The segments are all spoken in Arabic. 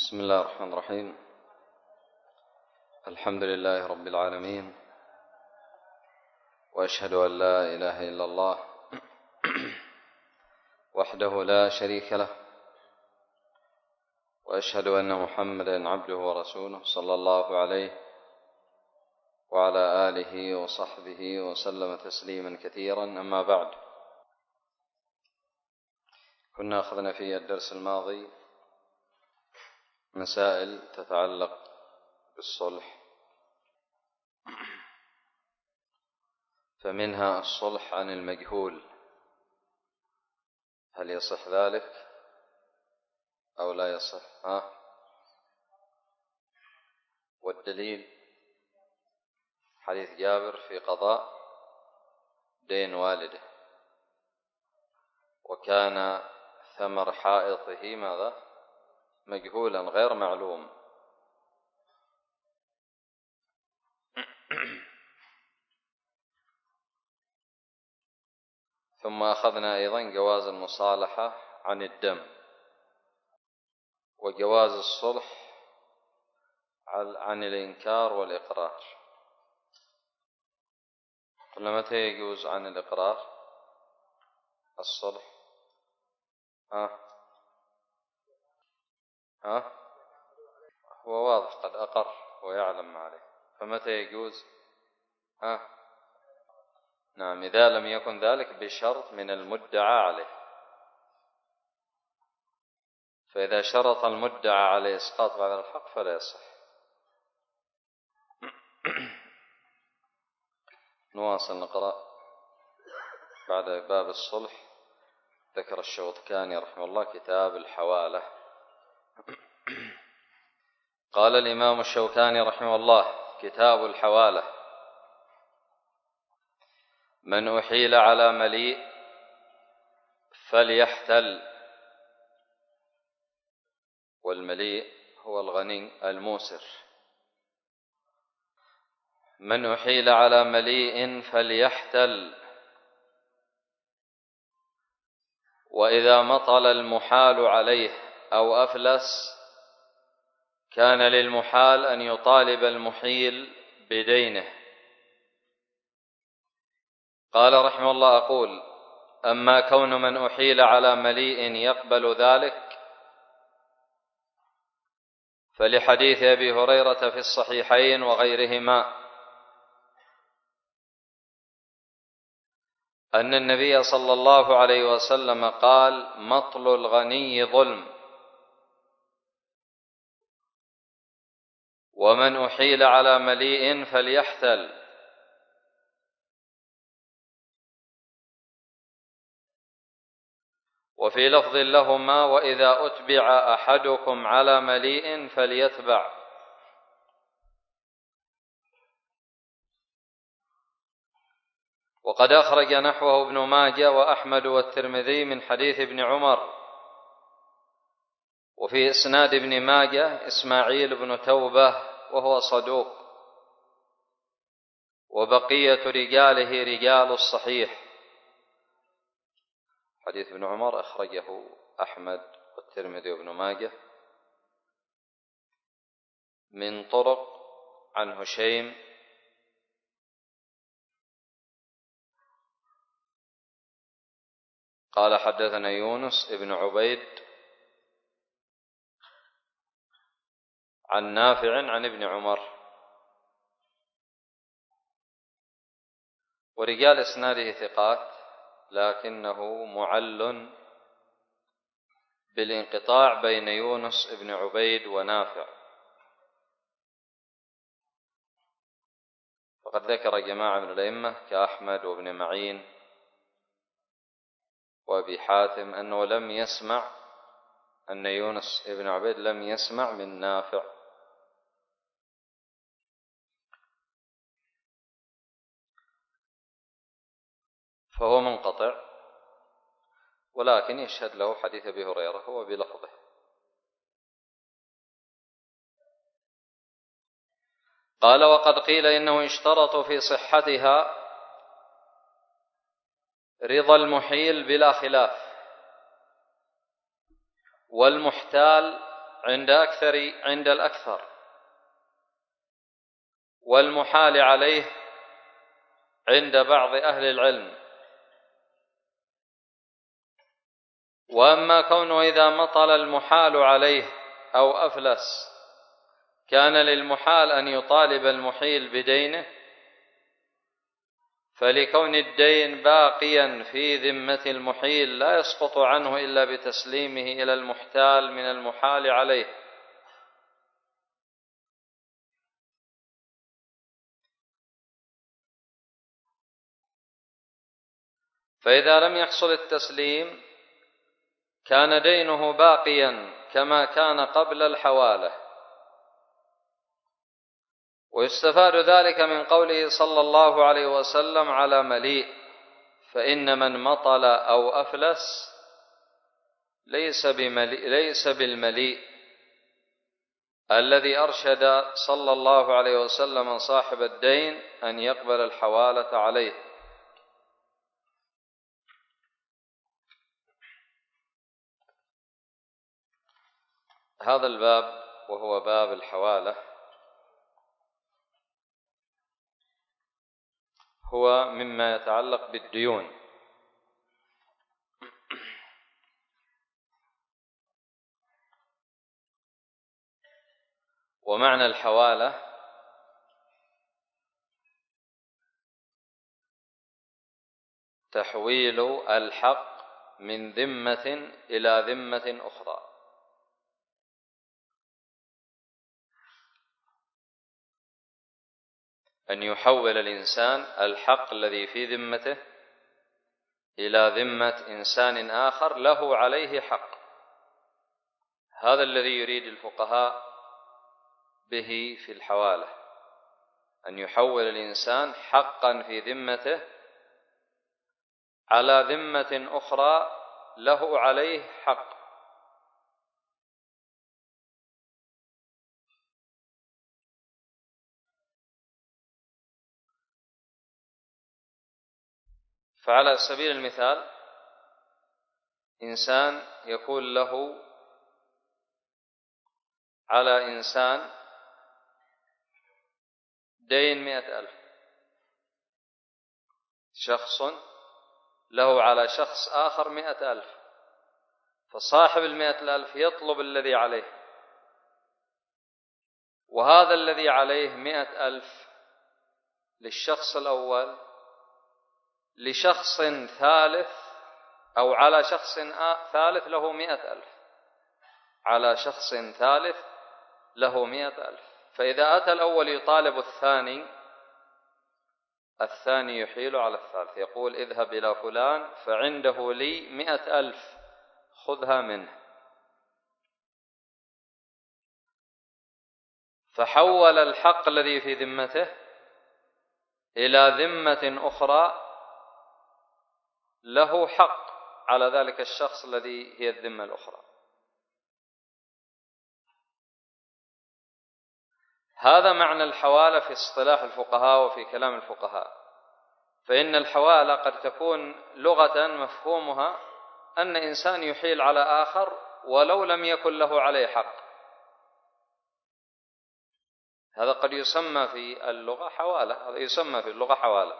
بسم الله الرحمن الرحيم. الحمد لله رب العالمين، وأشهد أن لا إله إلا الله وحده لا شريك له، وأشهد أن محمدا عبده ورسوله صلى الله عليه وعلى آله وصحبه وسلم تسليما كثيرا. أما بعد، كنا أخذنا في الدرس الماضي مسائل تتعلق بالصلح، فمنها الصلح عن المجهول، هل يصح ذلك أو لا يصح؟ والدليل حديث جابر في قضاء دين والده، وكان ثمر حائطه ماذا؟ مجهولا غير معلوم. ثم أخذنا أيضا جواز المصالحة عن الدم، وجواز الصلح عن الإنكار والإقرار. قلنا متى يجوز عن الإقرار الصلح؟ هو واضح، قد أقر ويعلم ما عليه، فمتى يجوز؟ نعم، إذا لم يكن ذلك بشرط من المدعى عليه، فإذا شرط المدعى عليه إسقاط بعد الحق فلا يصح. نواصل نقرأ بعد باب الصلح. ذكر الشوكاني رحمه الله كتاب الحوالة. قال الإمام الشوكاني رحمه الله: كتاب الحوالة: من أحيل على مليء فليحتل. والمليء هو الغني الموسر. من أحيل على مليء فليحتل، وإذا مطل المحال عليه أو أفلس كان للمحال أن يطالب المحيل بدينه. قال رحمه الله: أقول: أما كون من أحيل على مليء يقبل ذلك فلحديث أبي هريرة في الصحيحين وغيرهما أن النبي صلى الله عليه وسلم قال: مطل الغني ظلم، ومن أحيل على مليء فليحتل. وفي لفظ لهما: وإذا أتبع أحدكم على مليء فليتبع. وقد أخرج نحوه ابن ماجه وأحمد والترمذي من حديث ابن عمر. وفي إسناد ابن ماجه إسماعيل بن توبة وهو صدوق، وبقية رجاله رجال الصحيح. حديث ابن عمر أخرجه أحمد والترمذي وابن ماجه من طرق عن هشيم قال: حدثنا يونس ابن عبيد عن نافع عن ابن عمر. ورجال إسناده ثقات، لكنه معل بالانقطاع بين يونس ابن عبيد ونافع. وقد ذكر جماعة من الأئمة كأحمد وابن معين وأبي حاتم أنه لم يسمع، أن يونس ابن عبيد لم يسمع من نافع. فهو منقطع، ولكن يشهد له حديث أبي هريرة هو بلفظه. قال: وقد قيل إنه اشترط في صحتها رضا المحيل بلا خلاف، والمحتال عند الأكثر، والمحال عليه عند بعض أهل العلم. وأما كونه إذا مطل المحال عليه أو أفلس كان للمحال أن يطالب المحيل بدينه، فلكون الدين باقيا في ذمة المحيل لا يسقط عنه إلا بتسليمه إلى المحتال من المحال عليه. فإذا لم يحصل التسليم كان دينه باقيا كما كان قبل الحوالة. ويستفاد ذلك من قوله صلى الله عليه وسلم على مليء: فإن من مطل أو أفلس ليس بالمليء الذي أرشد صلى الله عليه وسلم صاحب الدين أن يقبل الحوالة عليه. هذا الباب وهو باب الحوالة هو مما يتعلق بالديون. ومعنى الحوالة تحويل الحق من ذمة إلى ذمة أخرى. أن يحول الإنسان الحق الذي في ذمته إلى ذمة إنسان آخر له عليه حق. هذا الذي يريد الفقهاء به في الحوالة، أن يحول الإنسان حقا في ذمته على ذمة أخرى له عليه حق. فعلى سبيل المثال إنسان يكون له على إنسان دين 100,000، شخص له على شخص آخر 100,000، فصاحب 100,000 يطلب الذي عليه، وهذا الذي عليه 100,000 للشخص الأول لشخص ثالث، أو على شخص ثالث له 100,000 على شخص ثالث له 100,000. فإذا أتى الأول يطالب الثاني يحيل على الثالث، يقول: اذهب إلى فلان فعنده لي 100,000 خذها منه. فحول الحق الذي في ذمته إلى ذمة أخرى له حق على ذلك الشخص الذي هي الذمة الأخرى. هذا معنى الحوالة في اصطلاح الفقهاء وفي كلام الفقهاء. فإن الحوالة قد تكون لغة مفهومها أن إنسان يحيل على آخر ولو لم يكن له عليه حق. هذا قد يسمى في اللغة حوالة، هذا يسمى في اللغة حوالة.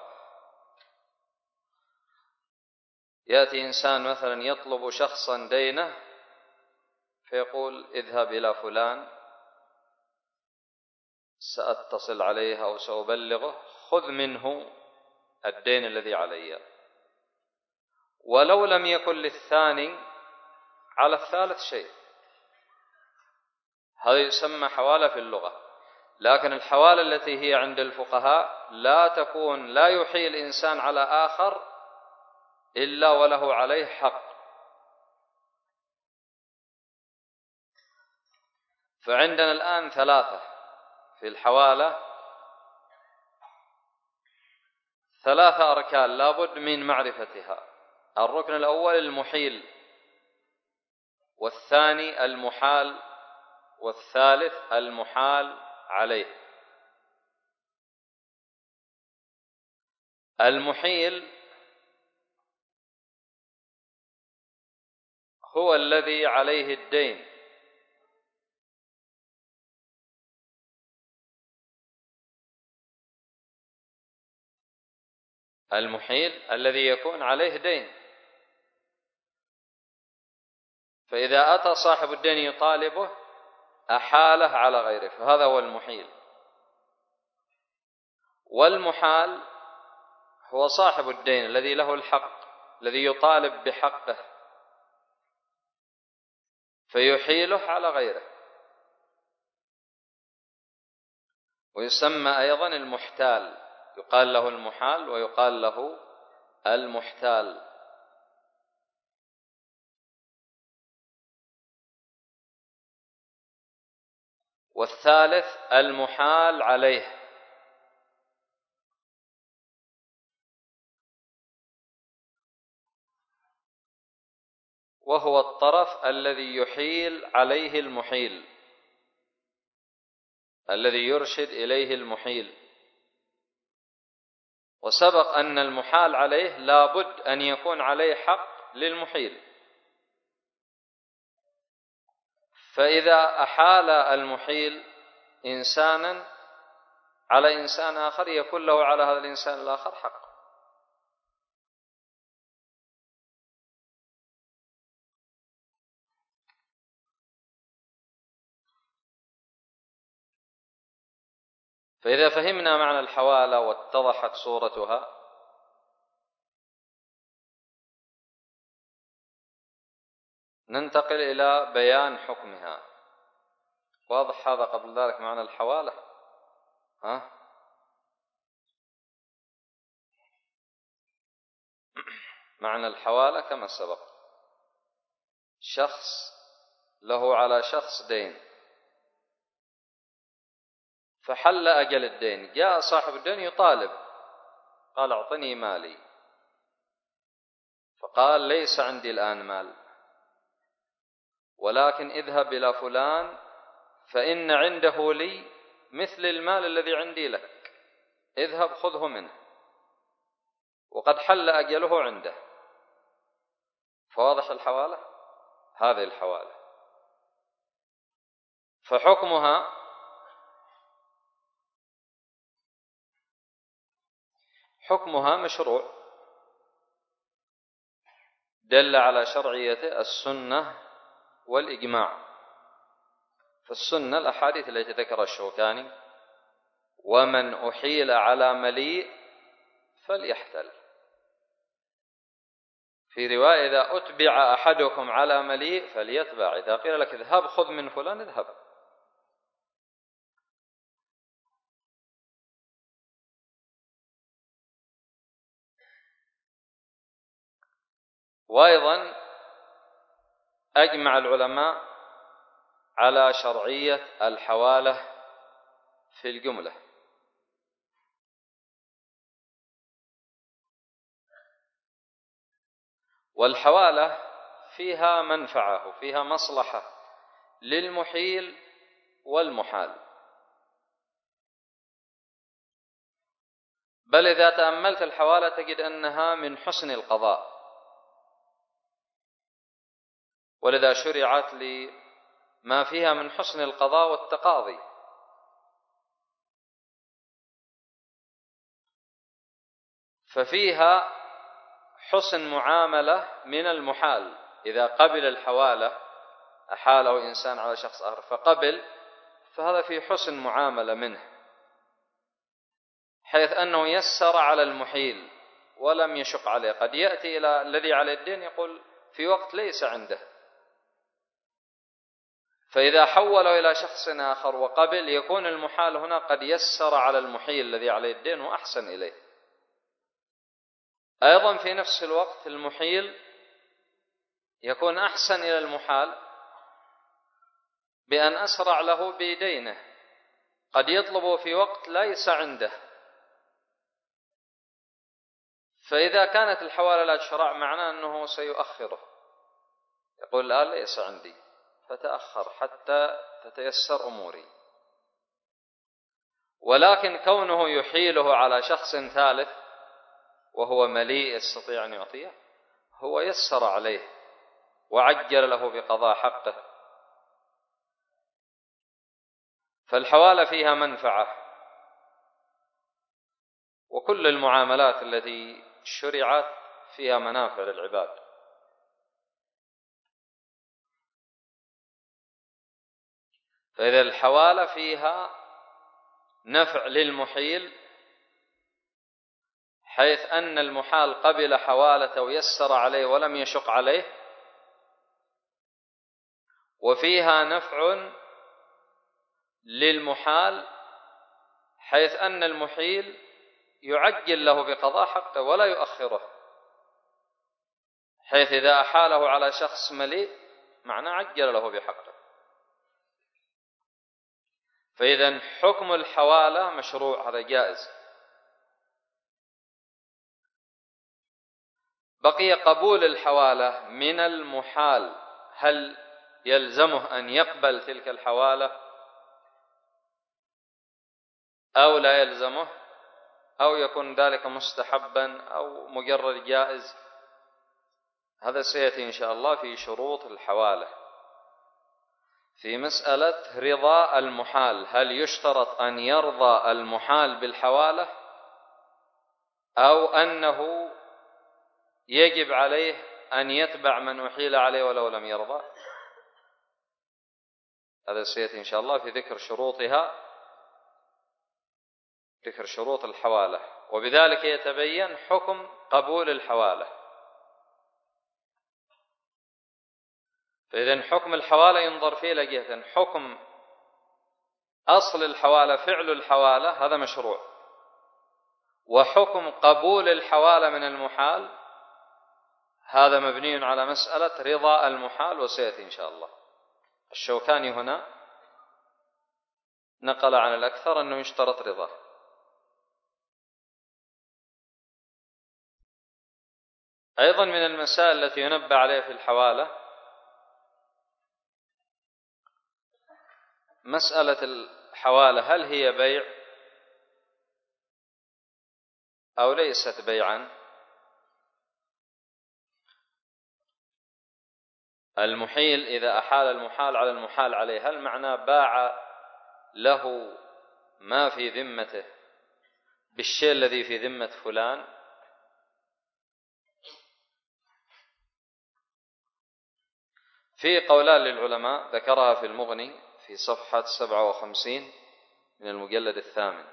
يأتي إنسان مثلا يطلب شخصا دينه فيقول: اذهب إلى فلان سأتصل عليه أو سأبلغه، خذ منه الدين الذي علي، ولو لم يكن للثاني على الثالث شيء. هذا يسمى حوالة في اللغة. لكن الحوالة التي هي عند الفقهاء لا يحيل إنسان على آخر إلا وله عليه حق. فعندنا الآن 3 في الحوالة، 3 أركان لا بد من معرفتها. الركن الأول المحيل، والثاني المحال، والثالث المحال عليه. المحيل هو الذي عليه الدين المحيل الذي يكون عليه دين، فإذا أتى صاحب الدين يطالبه أحاله على غيره، فهذا هو المحيل. والمحال هو صاحب الدين الذي له الحق، الذي يطالب بحقه فيحيله على غيره، ويسمى أيضا المحتال، يقال له المحال ويقال له المحتال. والثالث المحال عليه، وهو الطرف الذي يحيل عليه المحيل، الذي يرشد إليه المحيل. وسبق أن المحال عليه لا بد أن يكون عليه حق للمحيل، فإذا أحال المحيل إنسانا على إنسان آخر يكون له على هذا الإنسان الآخر حق. فإذا فهمنا معنى الحوالة واتضحت صورتها، ننتقل إلى بيان حكمها. واضح هذا قبل ذلك معنى الحوالة؟ معنى الحوالة كما سبق: شخص له على شخص دين، فحل أجل الدين، جاء صاحب الدين يطالب، قال أعطني مالي، فقال ليس عندي الآن مال، ولكن اذهب إلى فلان فإن عنده لي مثل المال الذي عندي لك، اذهب خذه منه، وقد حل أجله عنده. فواضح الحوالة؟ هذه الحوالة. حكمها مشروع، دل على شرعيته السنة والإجماع. فالسنة الأحاديث التي ذكر الشوكاني: ومن أحيل على مليء فليحتل. في رواية: إذا أتبع أحدكم على مليء فليتبع، إذا قيل لك اذهب خذ من فلان اذهب. وأيضا أجمع العلماء على شرعية الحوالة في الجملة. والحوالة فيها منفعة وفيها مصلحة للمحيل والمحال، بل إذا تأملت الحوالة تجد أنها من حسن القضاء، ولذا شرعت لما فيها من حسن القضاء والتقاضي. ففيها حسن معاملة من المحال، إذا قبل الحوالة، أحاله إنسان على شخص آخر فقبل، فهذا في حسن معاملة منه، حيث أنه يسر على المحيل ولم يشق عليه. قد يأتي إلى الذي على الدين يقول في وقت ليس عنده، فإذا حوله إلى شخص آخر وقبل يكون المحال هنا قد يسر على المحيل الذي عليه الدين وأحسن إليه. أيضا في نفس الوقت المحيل يكون أحسن إلى المحال بأن أسرع له بدينه، قد يطلبه في وقت ليس عنده، فإذا كانت الحوالة لا تشرع معناه أنه سيؤخره، يقول الآن ليس عندي فتأخر حتى تتيسر أموري. ولكن كونه يحيله على شخص ثالث وهو مليء يستطيع أن يعطيه، هو يسر عليه وعجل له بقضاء حقه. فالحوالة فيها منفعة، وكل المعاملات التي شرعت فيها منافع للعباد. فإذا الحوالة فيها نفع للمحيل، حيث أن المحال قبل حوالته ويسر عليه ولم يشق عليه، وفيها نفع للمحال حيث أن المحيل يعجل له بقضاء حقه ولا يؤخره، حيث إذا أحاله على شخص مليء معناه عجل له بحقه. فإذا حكم الحوالة مشروع، هذا جائز. بقي قبول الحوالة من المحال، هل يلزمه أن يقبل تلك الحوالة أو لا يلزمه، أو يكون ذلك مستحبا أو مجرد جائز؟ هذا سيأتي إن شاء الله في شروط الحوالة. في مسألة رضا المحال، هل يشترط أن يرضى المحال بالحوالة أو أنه يجب عليه أن يتبع من أحيل عليه ولو لم يرضى؟ هذا سيأتي إن شاء الله في ذكر شروطها، ذكر شروط الحوالة، وبذلك يتبين حكم قبول الحوالة. فإذا حكم الحوالة ينظر فيه لجهة، حكم أصل الحوالة فعل الحوالة هذا مشروع، وحكم قبول الحوالة من المحال هذا مبني على مسألة رضا المحال، وسيأتي إن شاء الله. الشوكاني هنا نقل عن الأكثر أنه يشترط رضاه. أيضا من المسائل التي ينبه عليها في الحوالة مسألة الحوالة، هل هي بيع أو ليست بيعا؟ المحيل إذا أحال المحال على المحال عليه، هل معناه باع له ما في ذمته بالشيء الذي في ذمة فلان؟ في قولان للعلماء ذكرها في المغني في صفحة 57 من المجلد الثامن.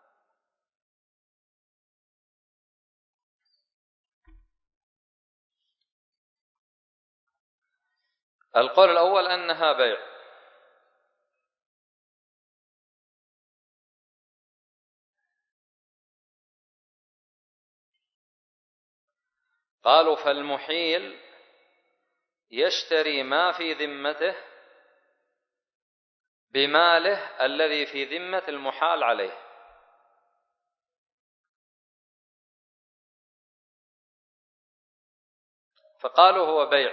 القول الأول أنها بيع، قالوا فالمحيل يشتري ما في ذمته بماله الذي في ذمة المحال عليه، فقالوا هو بيع.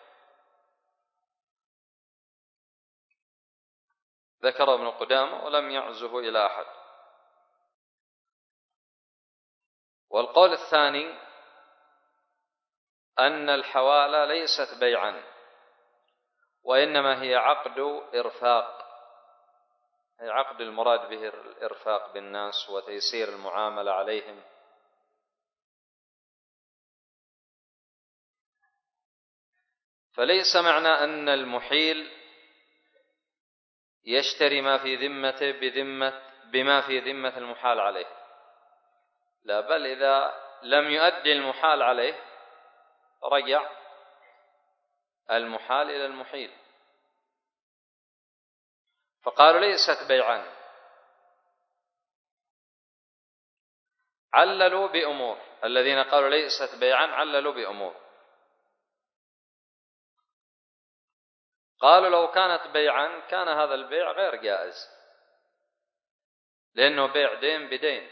ذكر ابن قدامة ولم يعزه إلى أحد. والقول الثاني أن الحوالة ليست بيعا، وإنما هي عقد إرفاق، هي عقد المراد به الإرفاق بالناس وتيسير المعاملة عليهم. فليس معنى أن المحيل يشتري ما في ذمته بما في ذمة المحال عليه، لا، بل إذا لم يؤدي المحال عليه رجع المحال إلى المحيل. فقالوا ليست بيعا، عللوا بأمور. الذين قالوا ليست بيعا عللوا بأمور. قالوا لو كانت بيعا كان هذا البيع غير جائز، لأنه بيع دين بدين.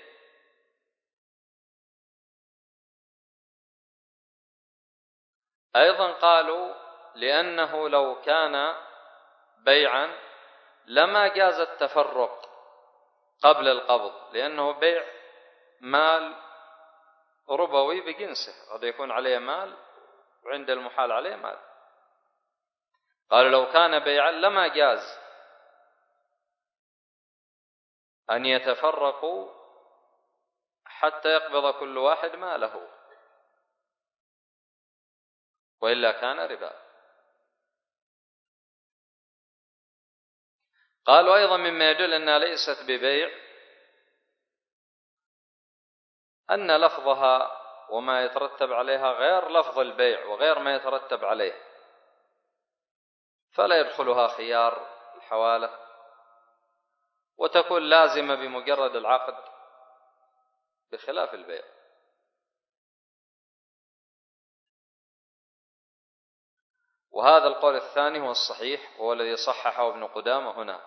أيضا قالوا لأنه لو كان بيعا لما جاز التفرق قبل القبض، لأنه بيع مال ربوي بجنسه، قد يكون عليه مال وعند المحال عليه مال. قالوا لو كان بيعا لما جاز أن يتفرقوا حتى يقبض كل واحد ماله، وإلا كان ربا. قالوا أيضا مما يدل أنها ليست ببيع أن لفظها وما يترتب عليها غير لفظ البيع وغير ما يترتب عليه، فلا يدخلها خيار الحوالة، وتكون لازمة بمجرد العقد بخلاف البيع. وهذا القول الثاني هو الصحيح، وهو الذي صححه ابن قدامة هنا،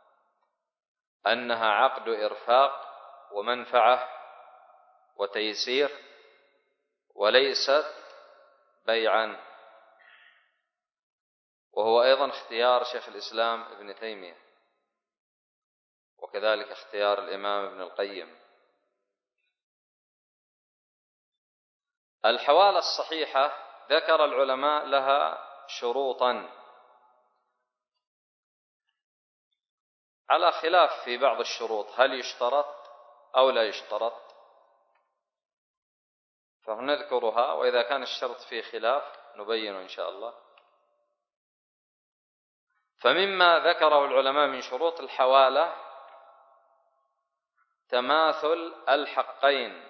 أنها عقد إرفاق ومنفعة وتيسير وليست بيعا، وهو أيضا اختيار شيخ الإسلام ابن تيمية، وكذلك اختيار الإمام ابن القيم. الحوالة الصحيحة ذكر العلماء لها شروطا على خلاف في بعض الشروط، هل يشترط أو لا يشترط، فنذكرها، وإذا كان الشرط فيه خلاف نبين إن شاء الله. فمما ذكره العلماء من شروط الحوالة تماثل الحقين.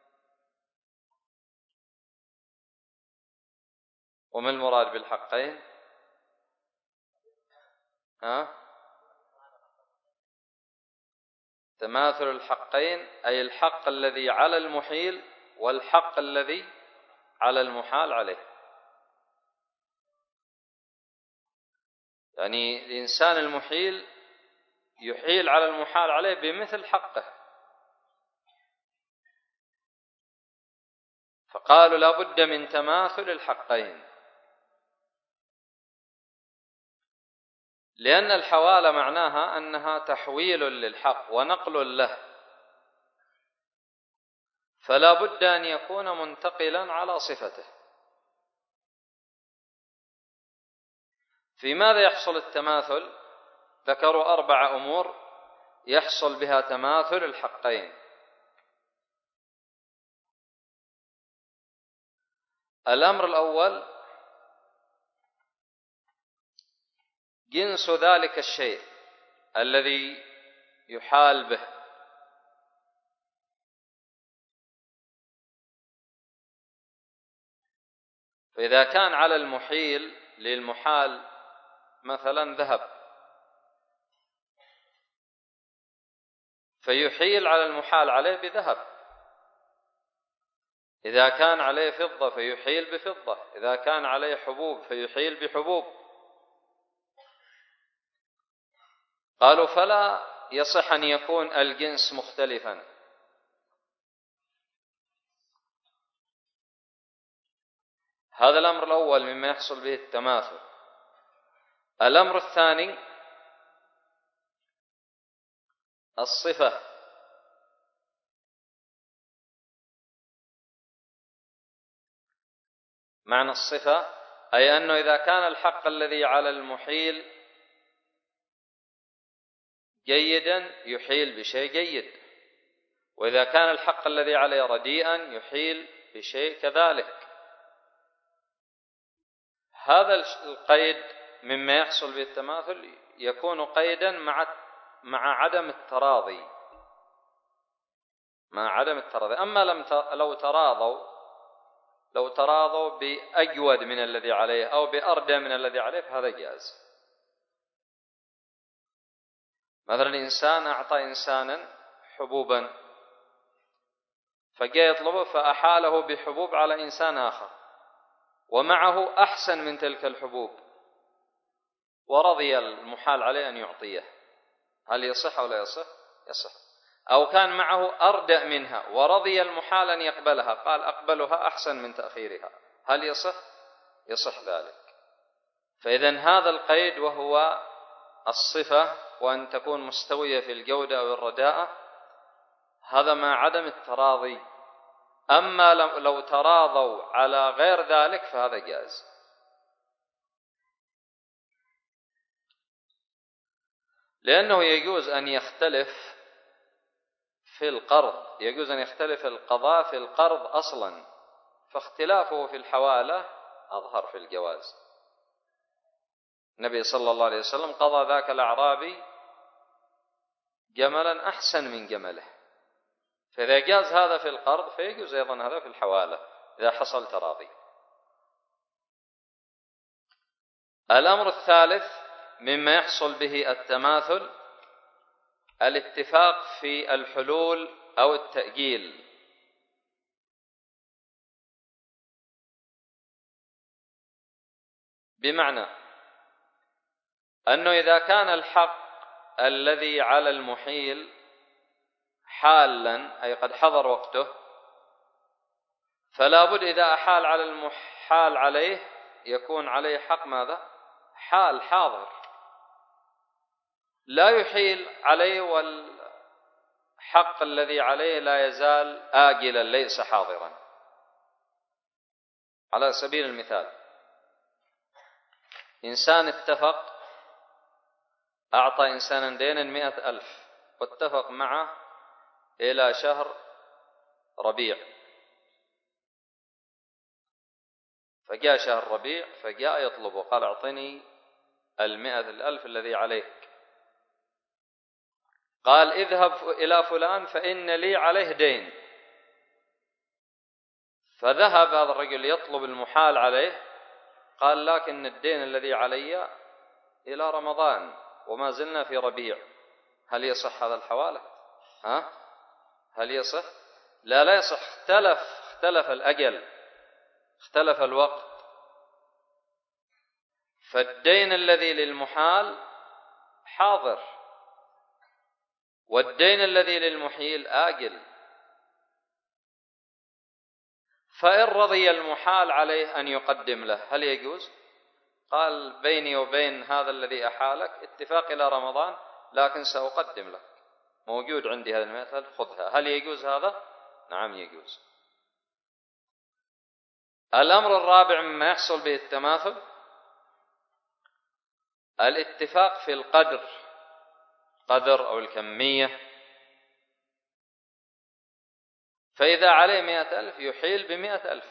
وما المراد بالحقين؟ تماثل الحقين أي الحق الذي على المحيل والحق الذي على المحال عليه. يعني الإنسان المحيل يحيل على المحال عليه بمثل حقه، فقالوا لا بد من تماثل الحقين، لأن الحوالة معناها أنها تحويل للحق ونقل له، فلا بد أن يكون منتقلا على صفته. في ماذا يحصل التماثل؟ ذكروا 4 أمور يحصل بها تماثل الحقين. الأمر الأول جنس ذلك الشيء الذي يحال به، فإذا كان على المحيل للمحال مثلا ذهب، فيحيل على المحال عليه بذهب. إذا كان عليه فضة فيحيل بفضة، إذا كان عليه حبوب فيحيل بحبوب. قالوا فلا يصح أن يكون الجنس مختلفا. هذا الأمر الأول مما يحصل به التماثل. الأمر الثاني الصفة. معنى الصفة أي أنه إذا كان الحق الذي على المحيل جيدا يحيل بشيء جيد، وإذا كان الحق الذي عليه رديئا يحيل بشيء كذلك. هذا القيد مما يحصل بالتماثل يكون قيدا مع عدم التراضي، أما لو تراضوا بأجود من الذي عليه أو بأردى من الذي عليه فهذا جائز. مثلا إنسان أعطى إنسانا حبوبا فجاء يطلبه فأحاله بحبوب على إنسان آخر ومعه أحسن من تلك الحبوب، ورضي المحال عليه أن يعطيه، هل يصح أو لا يصح؟ يصح. أو كان معه أردأ منها ورضي المحال أن يقبلها، قال أقبلها أحسن من تأخيرها، هل يصح؟ يصح ذلك. فإذن هذا القيد وهو الصفة وأن تكون مستوية في الجودة أو الرداءة، هذا مع عدم التراضي. أما لو تراضوا على غير ذلك فهذا جائز. لأنه يجوز أن يختلف في القرض يجوز أن يختلف القضاء في القرض أصلا، فاختلافه في الحوالة أظهر في الجواز. النبي صلى الله عليه وسلم قضى ذاك الأعرابي جملا أحسن من جمله، فإذا جاز هذا في القرض فيجوز أيضا هذا في الحوالة إذا حصل تراضي. الأمر الثالث مما يحصل به التماثل الاتفاق في الحلول أو التأجيل. بمعنى أنه إذا كان الحق الذي على المحيل حالا أي قد حضر وقته، فلا بد إذا أحال على المحال عليه يكون عليه حق ماذا؟ حال حاضر، لا يحيل عليه والحق الذي عليه لا يزال آجلا ليس حاضرا. على سبيل المثال إنسان اتفق أعطى إنسانا دينا 100,000 واتفق معه إلى شهر ربيع، فجاء شهر ربيع فجاء يطلبه قال أعطني 100,000 الذي عليك. قال اذهب إلى فلان فإن لي عليه دين. فذهب هذا الرجل يطلب المحال عليه، قال لكن الدين الذي علي إلى رمضان وما زلنا في ربيع، هل يصح هذا الحوالة؟ هل يصح؟ لا يصح. اختلف الأجل، اختلف الوقت، فالدين الذي للمحال حاضر والدين الذي للمحيل آجل. فإن رضي المحال عليه أن يقدم له هل يجوز؟ قال بيني وبين هذا الذي أحالك اتفاق إلى رمضان لكن سأقدم لك، موجود عندي هذا المثل خذها. هل يجوز هذا؟ نعم يجوز. الأمر الرابع مما يحصل به التماثل الاتفاق في القدر أو الكمية. فإذا عليه 100,000 يحيل ب100,000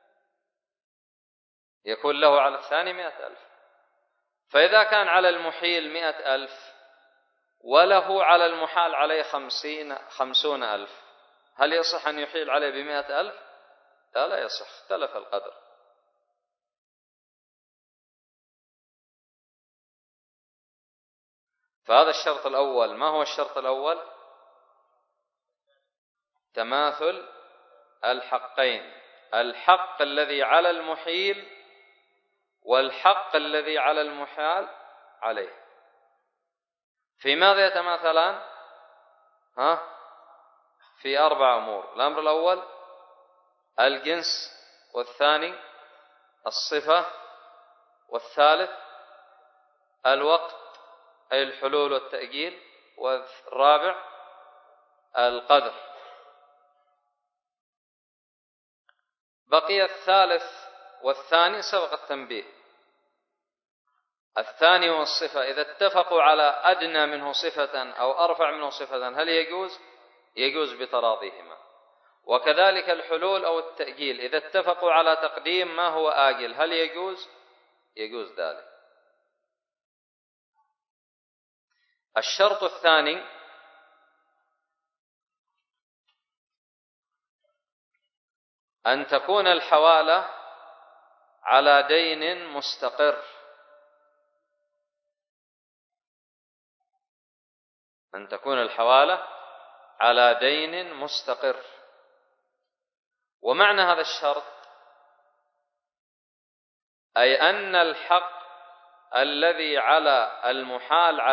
يكون له على الثاني 100,000. فإذا كان على المحيل 100,000 وله على المحال عليه 50,000 هل يصح أن يحيل عليه ب100,000؟ لا يصح، اختلف القدر. فهذا الشرط الأول. ما هو الشرط الأول؟ تماثل الحقين، الحق الذي على المحيل والحق الذي على المحال عليه. في ماذا يتماثلان؟ في 4 أمور. الأمر الأول الجنس، والثاني الصفة، والثالث الوقت أي الحلول والتأجيل، والرابع القدر. بقي الثالث والثاني سبق التنبيه. الثاني والصفة إذا اتفقوا على أدنى منه صفة أو أرفع منه صفة هل يجوز؟ يجوز بتراضيهما. وكذلك الحلول أو التأجيل إذا اتفقوا على تقديم ما هو آجل هل يجوز؟ يجوز ذلك. الشرط الثاني أن تكون الحوالة على دين مستقر. أن تكون الحوالة على دين مستقر. ومعنى هذا الشرط أي أن الحق الذي على المحال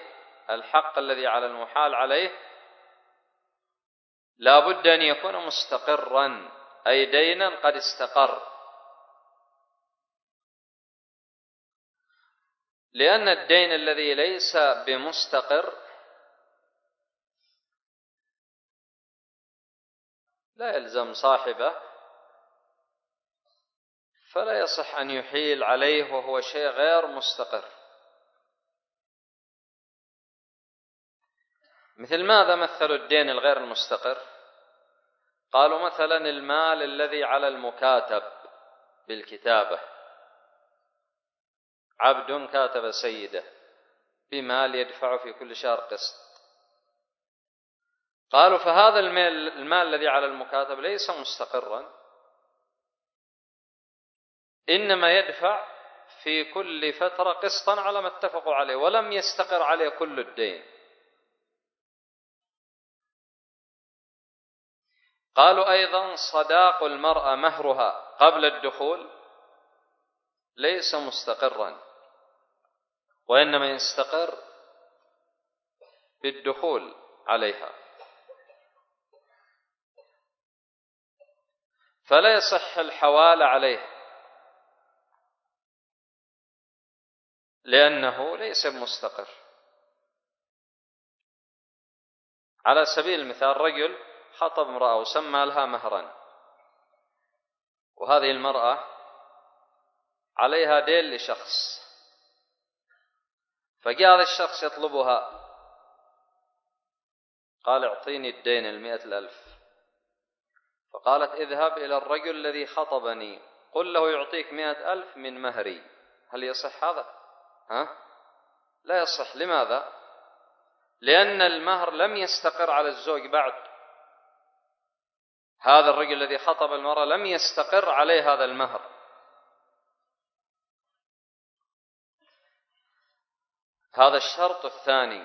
عليه لا بد أن يكون مستقرا، أي دينا قد استقر. لأن الدين الذي ليس بمستقر لا يلزم صاحبه، فلا يصح أن يحيل عليه وهو شيء غير مستقر. مثل ماذا مثلوا الدين الغير المستقر؟ قالوا مثلا المال الذي على المكاتب بالكتابة، عبد كاتب سيده بمال يدفع في كل شهر قسط، قالوا فهذا المال الذي على المكاتب ليس مستقرا، إنما يدفع في كل فترة قسطا على ما اتفقوا عليه، ولم يستقر عليه كل الدين. قالوا أيضا صداق المرأة مهرها قبل الدخول ليس مستقرا، وإنما يستقر بالدخول عليها، فلا يصح الحوال عليه لأنه ليس مستقر. على سبيل المثال رجل خطب امرأة وسمى لها مهرا، وهذه المرأة عليها دين لشخص، فجاء هذا الشخص يطلبها، قال اعطيني الدين 100,000، فقالت اذهب إلى الرجل الذي خطبني قل له يعطيك 100,000 من مهري. هل يصح هذا؟ لا يصح. لماذا؟ لأن المهر لم يستقر على الزوج بعد، هذا الرجل الذي خطب المرأة لم يستقر عليه هذا المهر. هذا الشرط الثاني.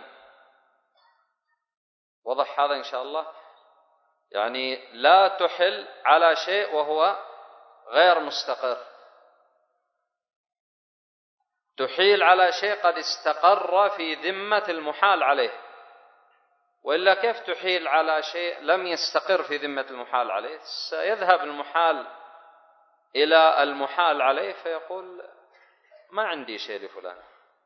وضح هذا إن شاء الله؟ يعني لا تحل على شيء وهو غير مستقر، تحيل على شيء قد استقر في ذمة المحال عليه، وإلا كيف تحيل على شيء لم يستقر في ذمة المحال عليه؟ سيذهب المحال إلى المحال عليه فيقول ما عندي شيء لفلان،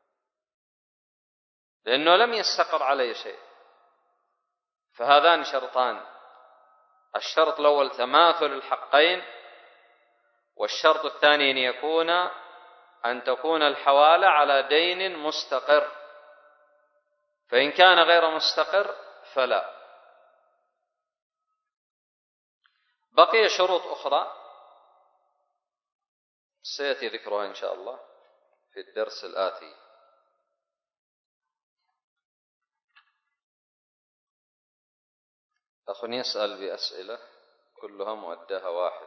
لأنه لم يستقر عليه شيء. فهذان شرطان: الشرط الأول تماثل الحقين، والشرط الثاني أن تكون الحوالة على دين مستقر، فإن كان غير مستقر فلا. بقي شروط أخرى سيأتي ذكرها إن شاء الله في الدرس الآتي. أخ يسأل بأسئلة كلها مؤداها واحد،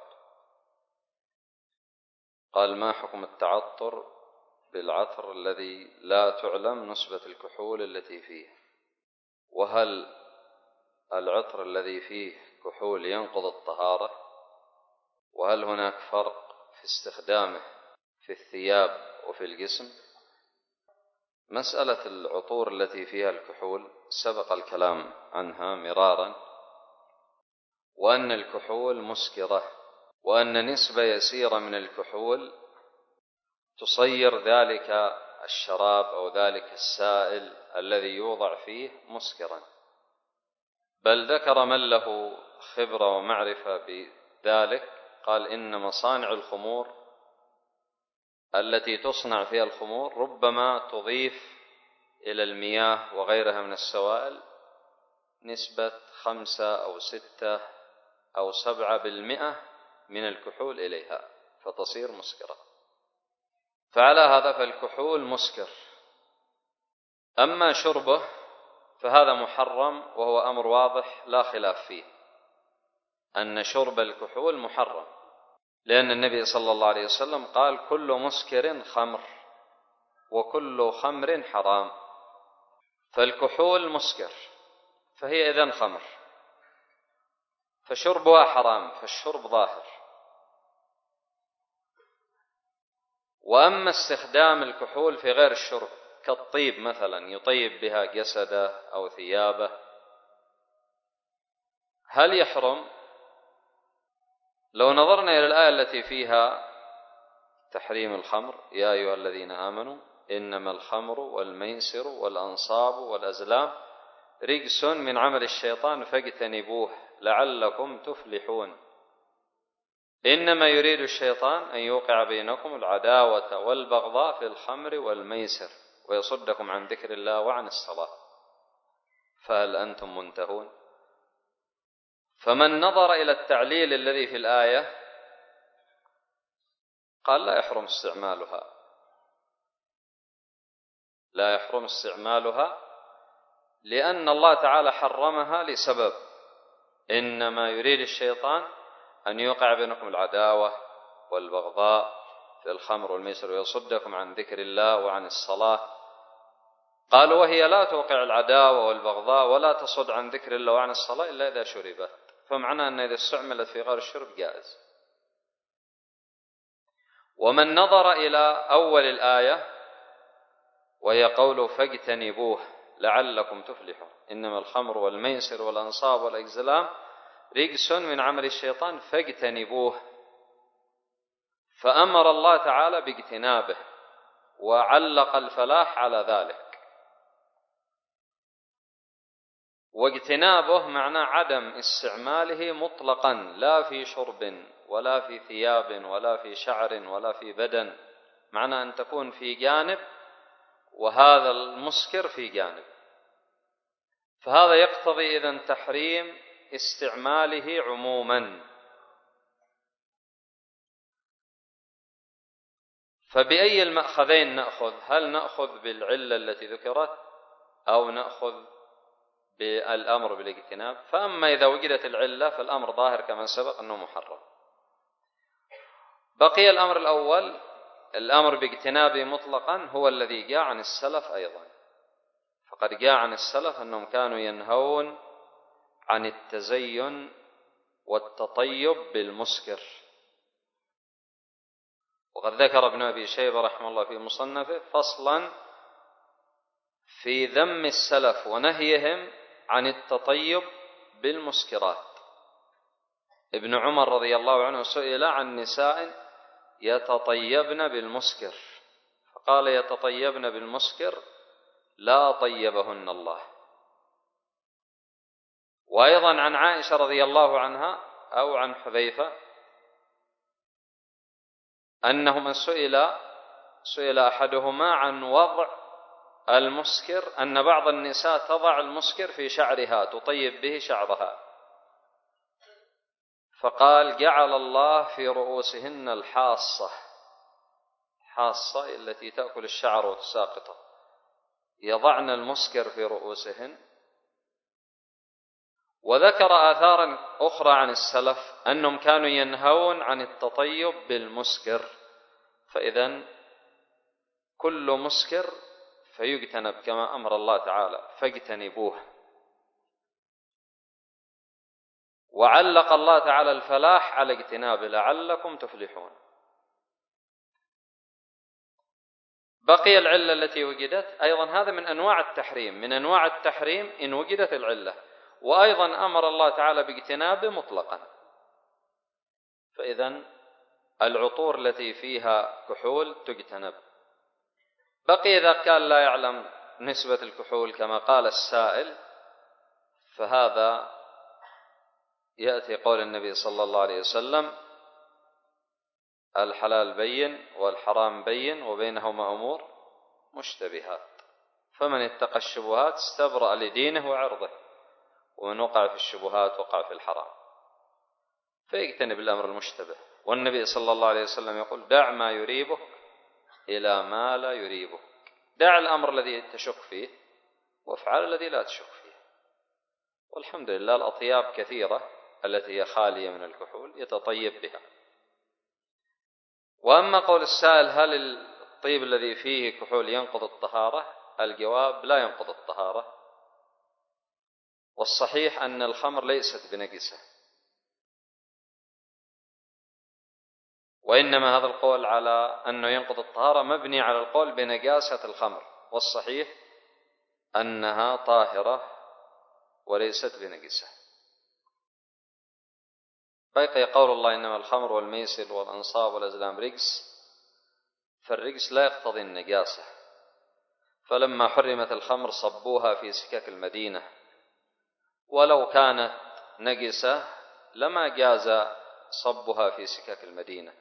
قال: ما حكم التعطر بالعطر الذي لا تعلم نسبة الكحول التي فيه؟ وهل العطر الذي فيه كحول ينقض الطهارة؟ وهل هناك فرق في استخدامه في الثياب وفي الجسم؟ مسألة العطور التي فيها الكحول سبق الكلام عنها مرارا، وأن الكحول مسكرة، وأن نسبة يسيرة من الكحول تصير ذلك الشراب أو ذلك السائل الذي يوضع فيه مسكرا، بل ذكر من له خبرة ومعرفة بذلك قال إن مصانع الخمور التي تصنع فيها الخمور ربما تضيف إلى المياه وغيرها من السوائل نسبة 5 أو 6 أو 7% من الكحول إليها فتصير مسكرة. فعلى هذا فالكحول مسكر. أما شربه فهذا محرم، وهو أمر واضح لا خلاف فيه أن شرب الكحول محرم، لأن النبي صلى الله عليه وسلم قال: كل مسكر خمر وكل خمر حرام. فالكحول مسكر، فهي إذن خمر، فشربها حرام، فالشرب ظاهر. وأما استخدام الكحول في غير الشرب كالطيب مثلا يطيب بها جسده أو ثيابه، هل يحرم؟ لو نظرنا إلى الآية التي فيها تحريم الخمر: يا أيها الذين آمنوا إنما الخمر والميسر والأنصاب والأزلام رجس من عمل الشيطان فاجتنبوه لعلكم تفلحون. إنما يريد الشيطان أن يوقع بينكم العداوة والبغضاء في الخمر والميسر ويصدكم عن ذكر الله وعن الصلاة، فهل أنتم منتهون؟ فمن نظر إلى التعليل الذي في الآية قال لا يحرم استعمالها، لا يحرم استعمالها، لأن الله تعالى حرمها لسبب، إنما يريد الشيطان أن يوقع بينكم العداوة والبغضاء في الخمر والميسر ويصدكم عن ذكر الله وعن الصلاة. قالوا وهي لا توقع العداوة والبغضاء ولا تصد عن ذكر الله وعن الصلاة إلا إذا شربت، فمعنى أن إذا استعملت في غير الشرب جائز. ومن نظر إلى أول الآية وهي قوله فاجتنبوه لعلكم تفلحون، إنما الخمر والميسر والأنصاب والأزلام رجس من عمل الشيطان فاجتنبوه، فأمر الله تعالى باجتنابه وعلق الفلاح على ذلك. واجتنابه معنى عدم استعماله مطلقا، لا في شرب ولا في ثياب ولا في شعر ولا في بدن، معنى أن تكون في جانب وهذا المسكر في جانب، فهذا يقتضي إذن تحريم استعماله عموما. فبأي المأخذين نأخذ؟ هل نأخذ بالعلة التي ذكرت أو نأخذ بالأمر بالاجتناب؟ فأما إذا وجدت العلة فالأمر ظاهر كما سبق أنه محرم. بقي الأمر الأول، الأمر باجتنابه مطلقا، هو الذي جاء عن السلف أيضا، فقد جاء عن السلف أنهم كانوا ينهون عن التزين والتطيب بالمسكر. وقد ذكر ابن أبي شيبة رحمه الله في مصنفه فصلا في ذم السلف ونهيهم عن التطيب بالمسكرات. ابن عمر رضي الله عنه سئل عن نساء يتطيبن بالمسكر فقال يتطيبن بالمسكر لا طيبهن الله. وأيضا عن عائشة رضي الله عنها أو عن حذيفة أنهما سئل أحدهما عن وضع المسكر، أن بعض النساء تضع المسكر في شعرها تطيب به شعرها، فقال جعل الله في رؤوسهن الحاصة التي تأكل الشعر وتساقطه، يضعن المسكر في رؤوسهن. وذكر آثارا أخرى عن السلف أنهم كانوا ينهون عن التطيب بالمسكر، فإذن كل مسكر فيجتنب كما أمر الله تعالى فاجتنبوه. وعلق الله تعالى الفلاح على اجتنابه لعلكم تفلحون. بقي العلة التي وجدت أيضا، هذا من أنواع التحريم إن وجدت العلة، وأيضا أمر الله تعالى باجتنابه مطلقا، فإذن العطور التي فيها كحول تجتنب. بقي إذا كان لا يعلم نسبة الكحول كما قال السائل، فهذا يأتي قول النبي صلى الله عليه وسلم الحلال بين والحرام بين وبينهما أمور مشتبهات، فمن اتقى الشبهات استبرأ لدينه وعرضه، ومن وقع في الشبهات وقع في الحرام، فيجتنب الأمر المشتبه. والنبي صلى الله عليه وسلم يقول دع ما يريبك إلى ما لا يريبك، دع الأمر الذي تشك فيه وافعل الذي لا تشك فيه. والحمد لله الأطياب كثيرة التي هي خالية من الكحول يتطيب بها. وأما قول السائل هل الطيب الذي فيه كحول ينقض الطهارة؟ الجواب لا ينقض الطهارة، والصحيح أن الخمر ليست بنجسة، وإنما هذا القول على أنه ينقض الطهارة مبني على القول بنجاسة الخمر، والصحيح أنها طاهرة وليست بنجسة. بقي قول الله إنما الخمر والميسر والأنصاب والأزلام رجس، فالرجس لا يقتضي النجاسة، فلما حرمت الخمر صبوها في سكك المدينة، ولو كانت نجسة لما جاز صبها في سكك المدينة.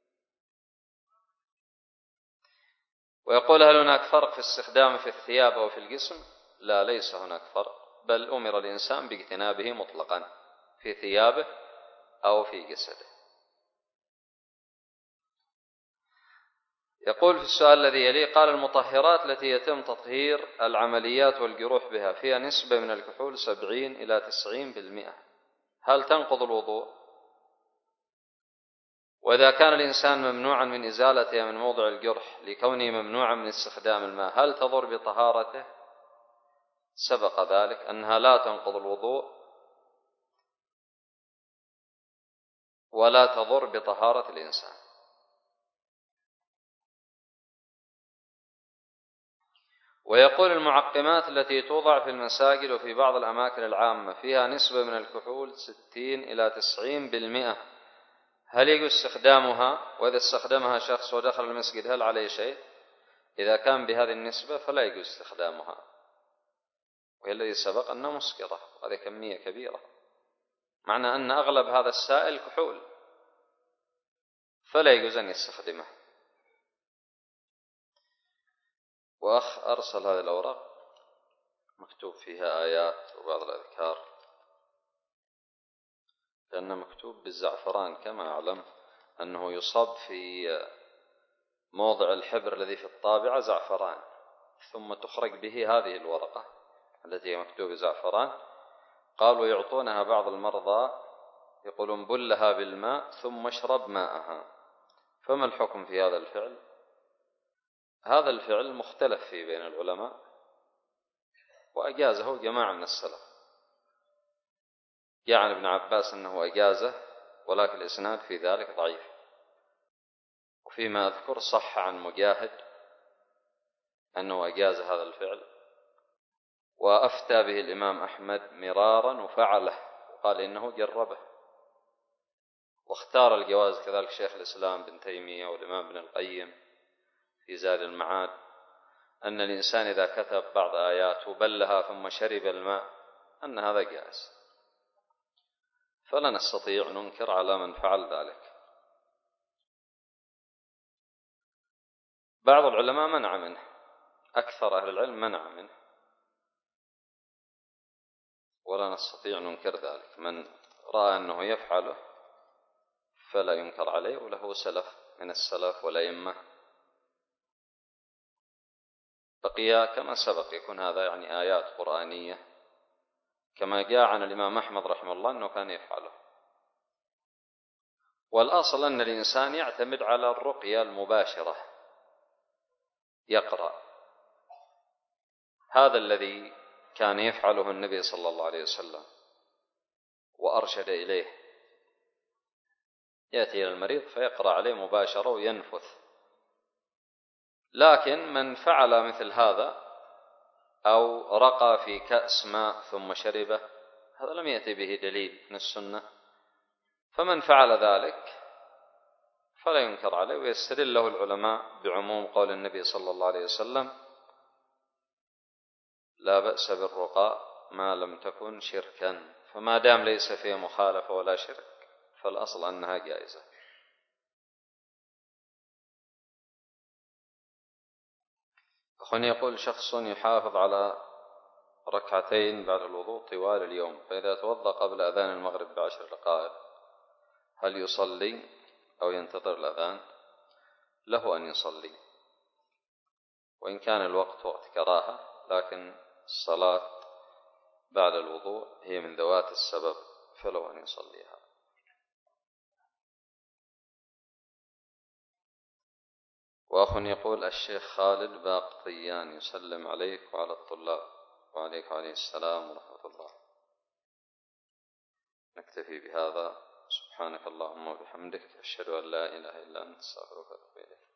ويقول هل هناك فرق في استخدامه في الثياب أو في الجسم؟ لا، ليس هناك فرق، بل أمر الإنسان باجتنابه مطلقا في ثيابه أو في جسده. يقول في السؤال الذي يليه، قال المطهرات التي يتم تطهير العمليات والجروح بها فيها نسبة من الكحول 70 إلى 90%، هل تنقض الوضوء؟ وإذا كان الإنسان ممنوعا من إزالتها من موضع الجرح لكونه ممنوعا من استخدام الماء، هل تضر بطهارته؟ سبق ذلك أنها لا تنقض الوضوء ولا تضر بطهارة الإنسان. ويقول المعقمات التي توضع في المساجد وفي بعض الأماكن العامة فيها نسبة من الكحول 60 إلى 90%، هل يجوز استخدامها؟ وإذا استخدمها شخص ودخل المسجد هل عليه شيء؟ إذا كان بهذه النسبة فلا يجوز استخدامها، وهي الذي سبق أنها مسكرة، وهذه كمية كبيرة، معنى أن أغلب هذا السائل كحول، فلا يجوز أن يستخدمه. وأخ أرسل هذه الأوراق مكتوب فيها آيات وبعض الأذكار، لأنه مكتوب بالزعفران كما أعلم أنه يصب في موضع الحبر الذي في الطابعة زعفران، ثم تخرج به هذه الورقة التي هي مكتوب زعفران. قالوا يعطونها بعض المرضى، يقولون بلها بالماء ثم اشرب ماءها، فما الحكم في هذا الفعل؟ هذا الفعل مختلف فيه بين العلماء، وأجازه جماعة من السلف، جاء عن ابن عباس أنه أجازه، ولكن الإسناد في ذلك ضعيف. وفيما أذكر صح عن مجاهد أنه أجاز هذا الفعل، وأفتى به الإمام أحمد مرارا وفعله، وقال إنه جربه، واختار الجواز كذلك شيخ الإسلام بن تيمية والإمام ابن القيم في زاد المعاد، أن الإنسان إذا كتب بعض آيات وبلها ثم شرب الماء أن هذا جائز، فلا نستطيع ننكر على من فعل ذلك. بعض العلماء منع منه، أكثر أهل العلم منع منه، ولا نستطيع ننكر ذلك. من رأى أنه يفعله فلا ينكر عليه، وله سلف من السلف والأئمة. بقي كما سبق يكون هذا يعني آيات قرآنية، كما جاء عن الإمام أحمد رحمه الله أنه كان يفعله. والأصل أن الإنسان يعتمد على الرقية المباشرة، يقرأ، هذا الذي كان يفعله النبي صلى الله عليه وسلم وأرشد إليه، يأتي إلى المريض فيقرأ عليه مباشرة وينفث. لكن من فعل مثل هذا أو رقى في كأس ماء ثم شربه، هذا لم يأتي به دليل من السنة، فمن فعل ذلك فلا ينكر عليه، ويستدل له العلماء بعموم قول النبي صلى الله عليه وسلم: لا بأس بالرقاء ما لم تكن شركا. فما دام ليس فيه مخالفة ولا شرك فالأصل أنها جائزة. أخواني، يقول شخص يحافظ على ركعتين بعد الوضوء طوال اليوم، فإذا توضأ قبل أذان المغرب ب10 دقائق هل يصلي أو ينتظر الأذان؟ له أن يصلي، وإن كان الوقت وقت كراهة، لكن الصلاة بعد الوضوء هي من ذوات السبب، فله أن يصليها. وأخ يقول الشيخ خالد باقطيان يسلم عليك وعلى الطلاب. وعليك وعليه السلام ورحمة الله. نكتفي بهذا. سبحانك اللهم وبحمدك، أشهد أن لا إله إلا أنت، أستغفرك وأتوب إليك.